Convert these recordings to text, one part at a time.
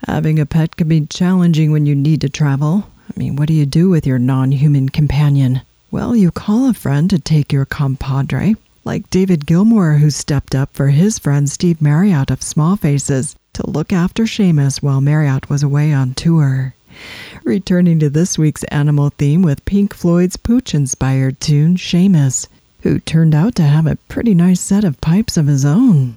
Having a pet can be challenging when you need to travel. I mean, what do you do with your non-human companion? Well, you call a friend to take your compadre, like David Gilmour, who stepped up for his friend Steve Marriott of Small Faces to look after Seamus while Marriott was away on tour. Returning to this week's animal theme with Pink Floyd's Pooch-inspired tune, Seamus, who turned out to have a pretty nice set of pipes of his own.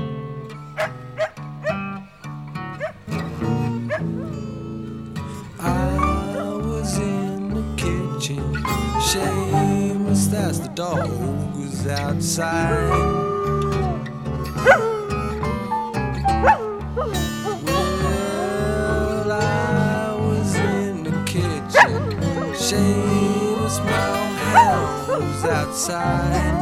Seamus, that's the dog who's outside. Well, I was in the kitchen. Seamus, my hound who's outside.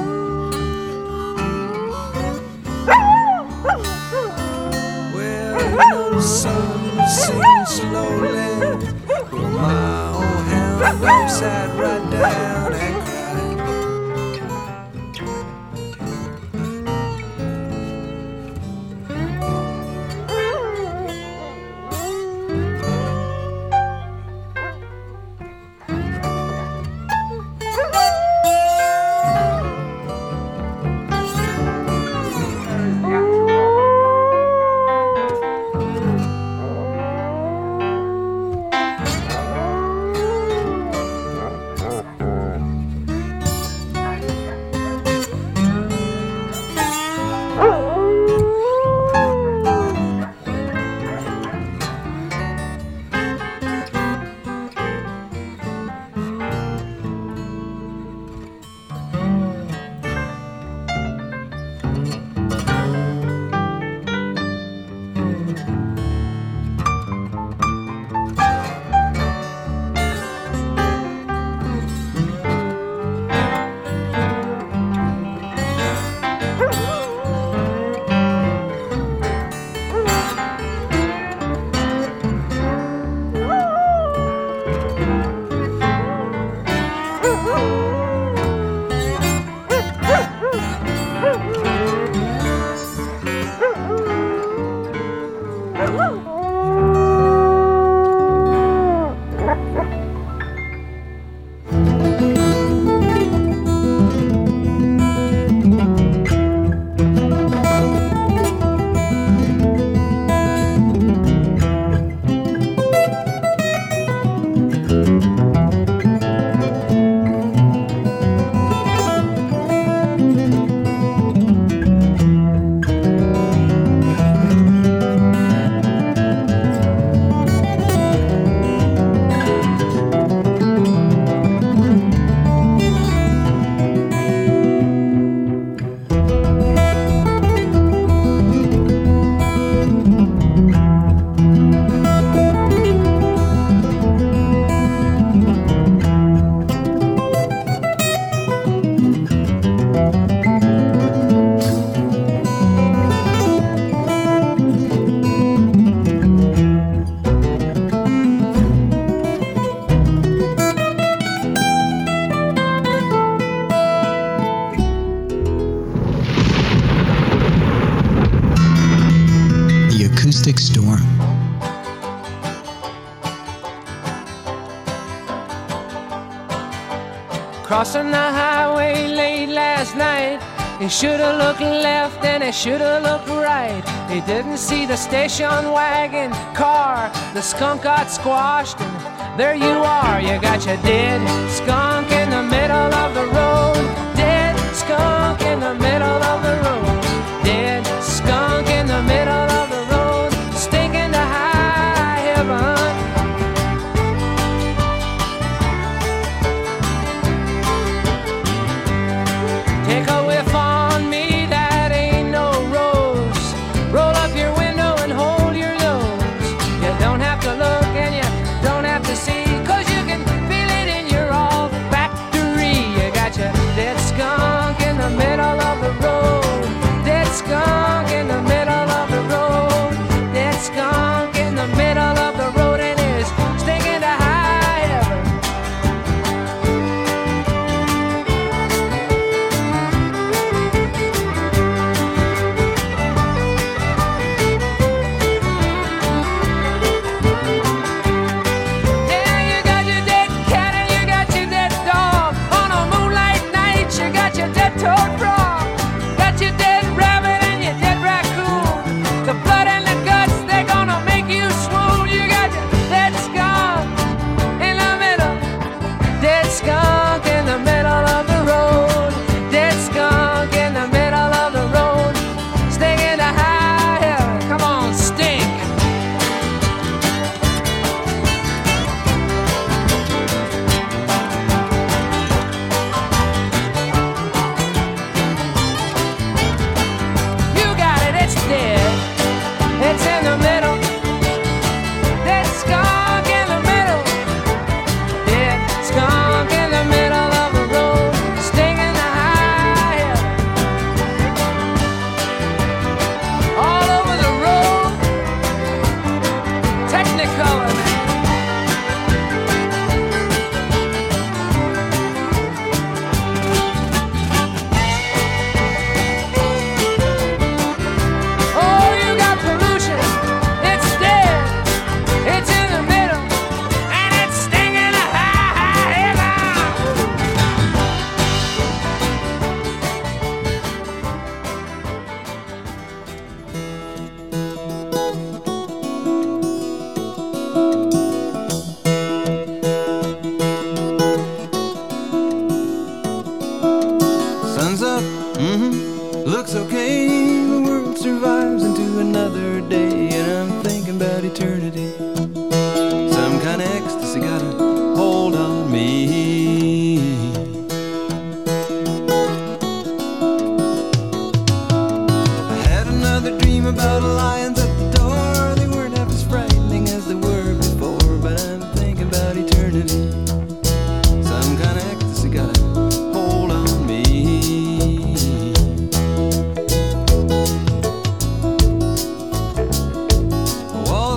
Well, you know the sun sinks slowly. Well, my old hound sat right down and cried. Acoustic Storm. Crossing the highway late last night, he should've looked left and he should've looked right. He didn't see the station wagon car, the skunk got squashed, and there you are. You got your dead skunk in the middle of the road, dead skunk in the middle of the road, dead skunk in the middle of the road, stinking to high heaven. Take a whiff on me, that ain't no rose. Roll up your window and hold your nose. You don't have to look and you don't have to see, 'cause you can feel it in your olfactory. You got your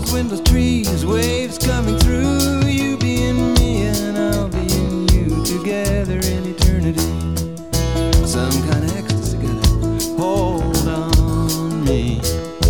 windows, trees, waves coming through. You be in me and I'll be in you, together in eternity. Some kind of ecstasy gotta hold on me.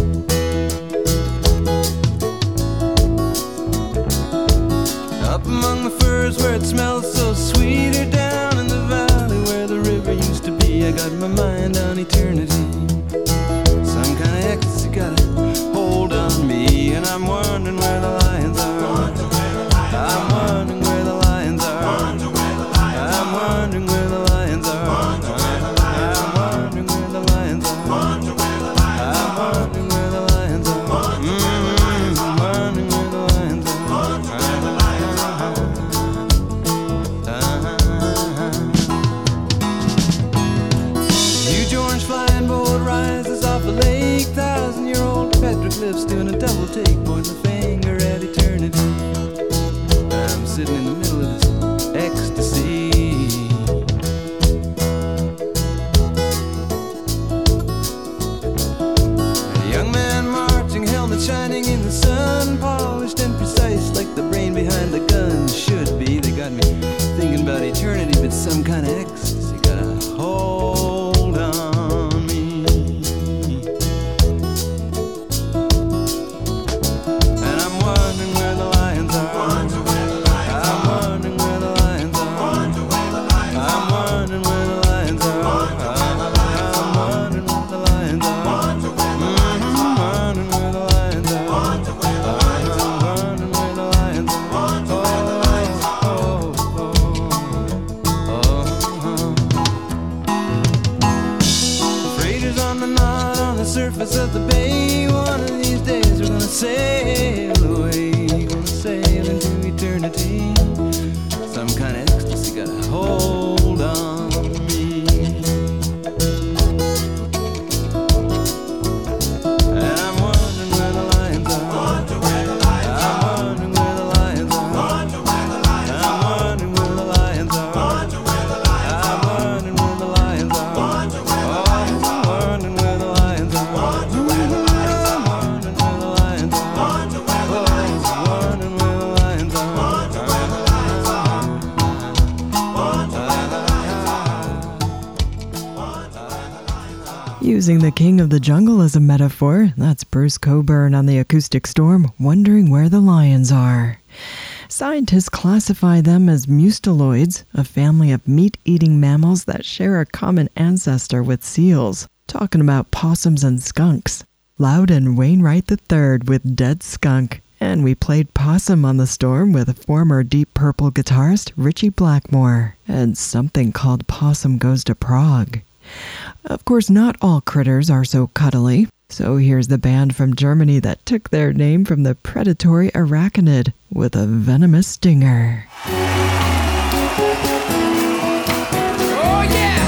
Up among the firs where it smells so sweet, or down in the valley where the river used to be, I got my mind on eternity. Some kind of ecstasy gotta hold on me, and I'm wondering where the lions are. I'm wondering where the lions are. I'm wondering where the lions are. I'm wondering where the lions are. I'm wondering where the lions are. I'm wondering where the lions are. Huge orange flying boat rises off a lake, 1,000-year-old petroglyphs doing a double take, pointing the finger at eternity. I'm sitting in the middle of this ecstasy. A young man marching, helmet shining in the sun, polished and precise like the brain behind the gun should be. They got me thinking about eternity, but some kind of ecstasy gotta hold on me. And I'm wondering where the lions are. I'm wondering where the lions are. I'm wondering where the lions are. I'm wondering where the lions are. I'm wondering where the lions are. I'm wondering where the lions are. Freighters on the knot on the surface of the bay. One of these days we're gonna sail away, gonna sail into eternity. Some kind of ecstasy gotta hold on me. And I'm wondering where the lions are. I'm wondering where the lions are. I'm wondering where the lions are. I'm wondering where the lions are. I'm wondering where the lions are. I'm wondering where the lions are. I'm wondering where the lions are. I'm wondering where the lions are. I'm wondering where the lions are. I'm wondering where the lions are. I'm wondering where the lions are. Using the king of the jungle as a metaphor, that's Bruce Cockburn on the Acoustic Storm, wondering where the lions are. Scientists classify them as mustaloids, a family of meat-eating mammals that share a common ancestor with seals. Talking about possums and skunks. Loudon Wainwright III with Dead Skunk. And we played Possum on the Storm with former Deep Purple guitarist Richie Blackmore. And something called Possum Goes to Prague. Of course, not all critters are so cuddly. So here's the band from Germany that took their name from the predatory arachnid with a venomous stinger. Oh yeah!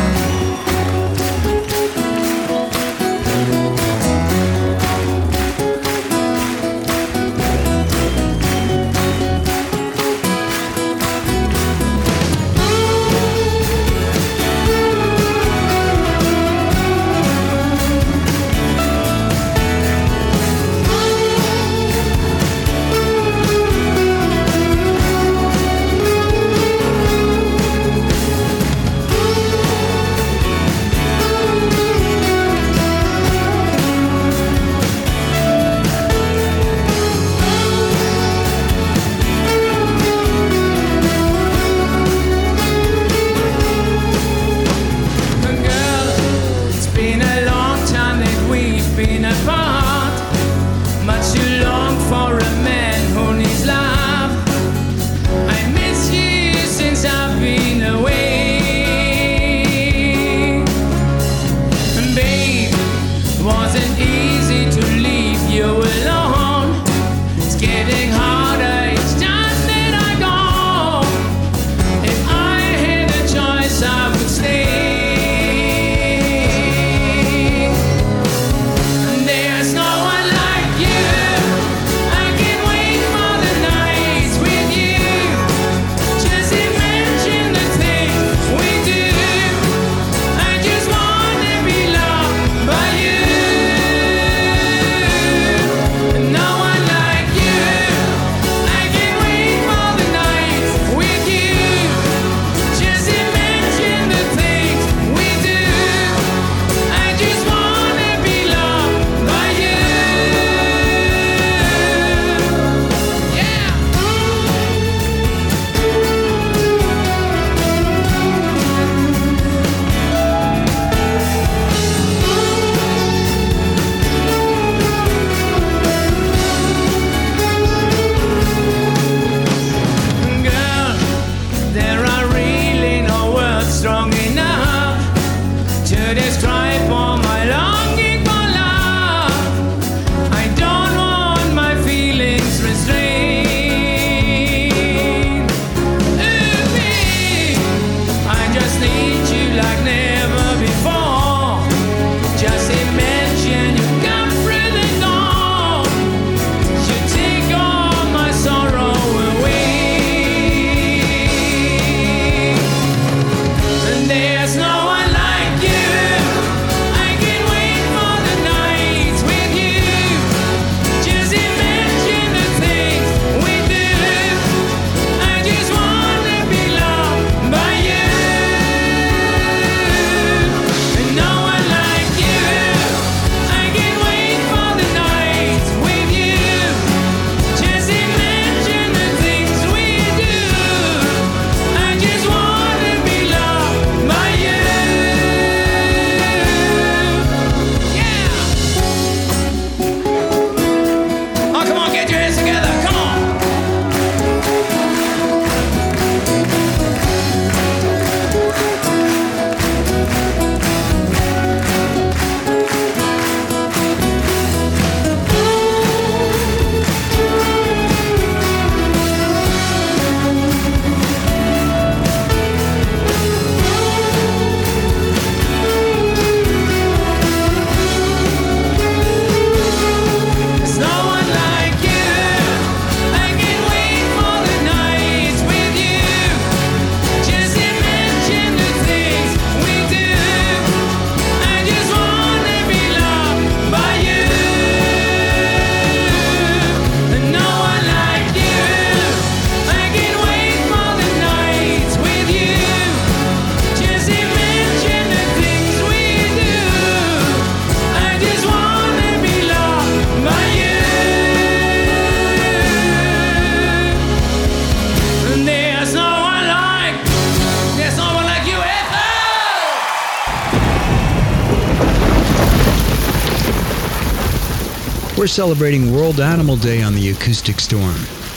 We're celebrating World Animal Day on the Acoustic Storm.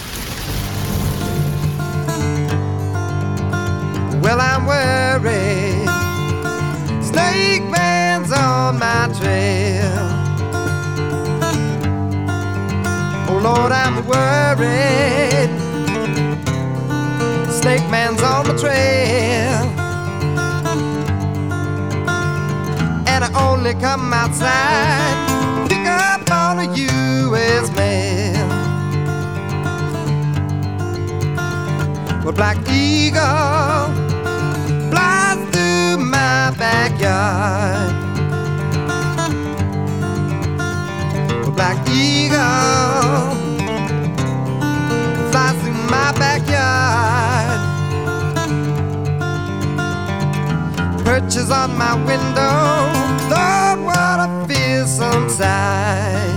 Well, I'm worried. Snake man's on my trail. Oh Lord, I'm worried. Snake man's on my trail. And I only come outside, pick up on a U.S. mail. Well, Black Eagle flies through my backyard. Well, Black Eagle flies through my backyard. Perches on my window, Lord, what a fearsome sight.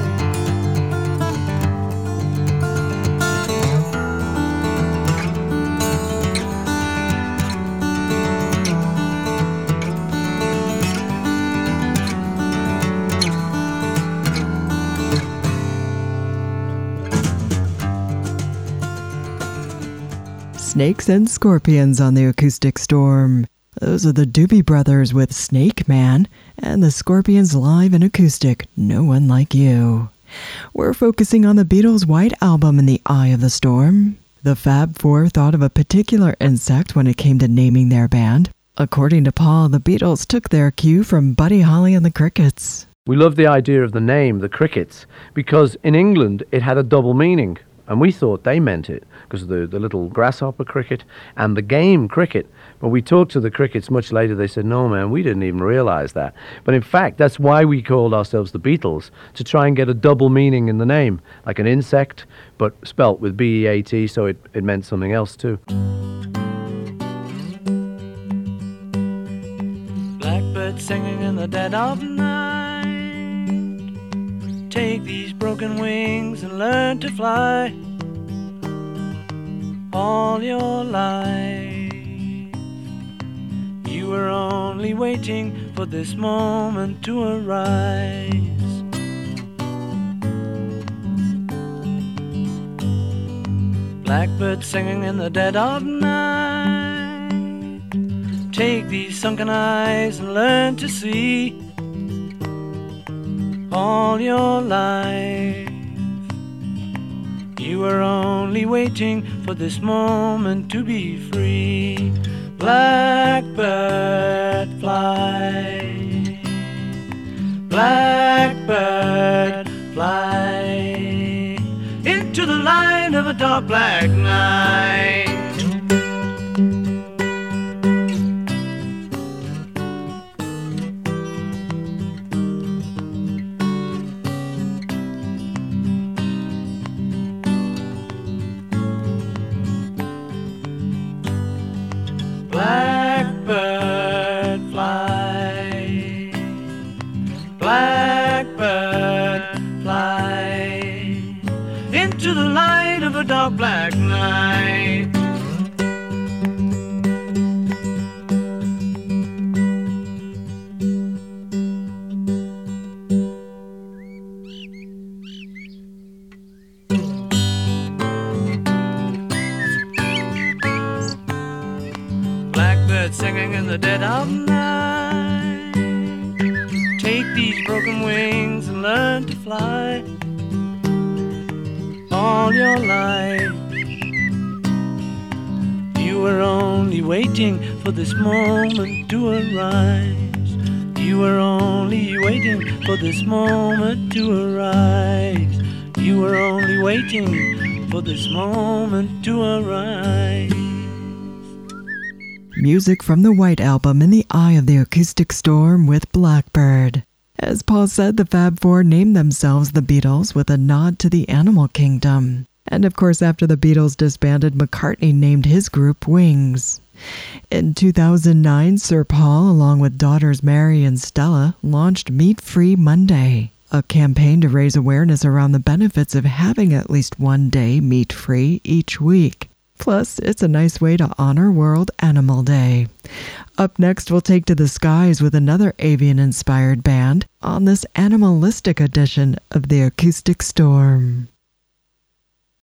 Snakes and Scorpions on the Acoustic Storm. Those are the Doobie Brothers with Snake Man, and the Scorpions live in acoustic, No One Like You. We're focusing on the Beatles' White Album, In the Eye of the Storm. The Fab Four thought of a particular insect when it came to naming their band. According to Paul, the Beatles took their cue from Buddy Holly and the Crickets. We love the idea of the name, the Crickets, because in England it had a double meaning, and we thought they meant it because of the little grasshopper cricket and the game cricket. But we talked to the Crickets much later. They said, no, man, we didn't even realize that. But in fact, that's why we called ourselves the Beatles, to try and get a double meaning in the name, like an insect, but spelt with B-E-A-T, so it meant something else too. Blackbird singing in the dead of night. Take these broken wings and learn to fly. All your life you were only waiting for this moment to arise. Blackbird singing in the dead of night. Take these sunken eyes and learn to see. All your life you were only waiting for this moment to be free. Blackbird fly, blackbird fly into the light of a dark black night. Blackbird fly, blackbird fly into the light of a dark black night. Singing in the dead of night. Take these broken wings and learn to fly. All your life you were only waiting for this moment to arise. You were only waiting for this moment to arise. You were only waiting for this moment to arise. Music from the White Album, In the Eye of the Acoustic Storm with Blackbird. As Paul said, the Fab Four named themselves the Beatles with a nod to the animal kingdom. And of course, after the Beatles disbanded, McCartney named his group Wings. In 2009, Sir Paul, along with daughters Mary and Stella, launched Meat Free Monday, a campaign to raise awareness around the benefits of having at least one day meat-free each week. Plus, it's a nice way to honor World Animal Day. Up next, we'll take to the skies with another avian-inspired band on this animalistic edition of the Acoustic Storm.